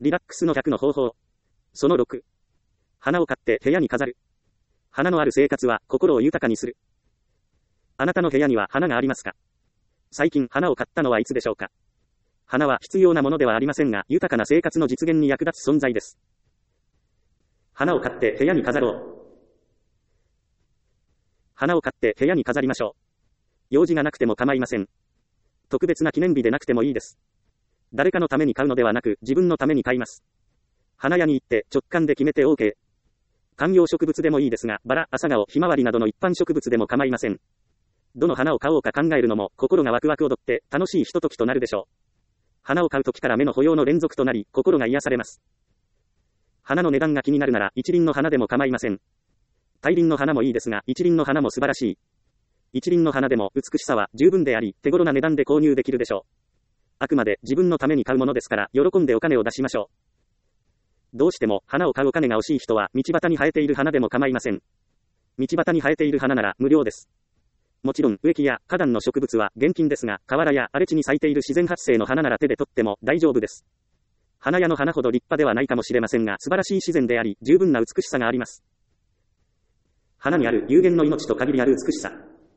リラックスの100の方法。その6。花を買って部屋に飾る。花のある生活は心を豊かにする。あなたの部屋には花がありますか？最近花を買ったのはいつでしょうか？花は必要なものではありませんが、豊かな生活の実現に役立つ存在です。花を買って部屋に飾ろう。花を買って部屋に飾りましょう。用事がなくても構いません。特別な記念日でなくてもいいです。誰かのために買うのではなく、自分のために買います。花屋に行って直感で決めて OK。観葉植物でもいいですが、バラ、朝顔、ひまわりなどの一般植物でも構いません。どの花を買おうか考えるのも、心がワクワク踊って楽しいひとときとなるでしょう。花を買うときから目の保養の連続となり、心が癒されます。花の値段が気になるなら、一輪の花でも構いません。大輪の花もいいですが、一輪の花も素晴らしい。一輪の花でも美しさは十分であり、手頃な値段で購入できるでしょう。あくまで自分のために買うものですから、喜んでお金を出しましょう。どうしても花を買うお金が惜しい人は、道端に生えている花でも構いません。道端に生えている花なら無料です。もちろん植木や花壇の植物は現金ですが、河原や荒れ地に咲いている自然発生の花なら手で取っても大丈夫です。花屋の花ほど立派ではないかもしれませんが、素晴らしい自然であり、十分な美しさがあります。花にある有限の命と限りある美しさ。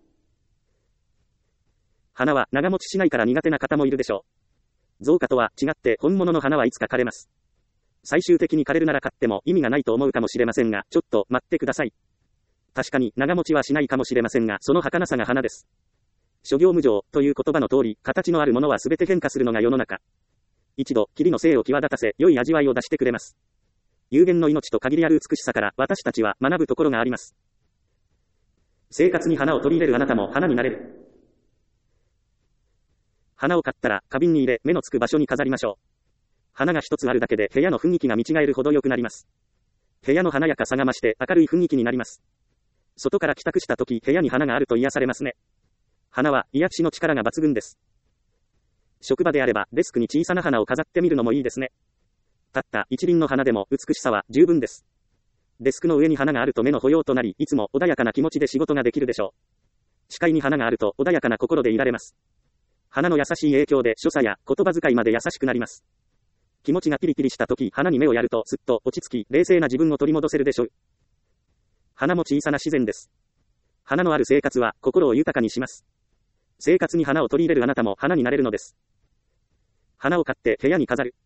花は長持ちしないから苦手な方もいるでしょう。造花とは違って本物の花はいつか枯れます。最終的に枯れるなら買っても意味がないと思うかもしれませんが、ちょっと待ってください。確かに長持ちはしないかもしれませんが、その儚さが花です。諸行無常という言葉の通り、形のあるものは全て変化するのが世の中。一度、霧の性を際立たせ、良い味わいを出してくれます。有限の命と限りある美しさから、私たちは学ぶところがあります。生活に花を取り入れるあなたも花になれる。花を買ったら、花瓶に入れ、目のつく場所に飾りましょう。花が一つあるだけで部屋の雰囲気が見違えるほど良くなります。部屋の華やかさが増して明るい雰囲気になります。外から帰宅した時、部屋に花があると癒されますね。花は癒しの力が抜群です。職場であればデスクに小さな花を飾ってみるのもいいですね。たった一輪の花でも美しさは十分です。デスクの上に花があると目の保養となり、いつも穏やかな気持ちで仕事ができるでしょう。視界に花があると穏やかな心でいられます。花の優しい影響で所作や言葉遣いまで優しくなります。気持ちがピリピリした時、花に目をやるとすっと落ち着き、冷静な自分を取り戻せるでしょう。花も小さな自然です。花のある生活は心を豊かにします。生活に花を取り入れるあなたも花になれるのです。花を買って部屋に飾る。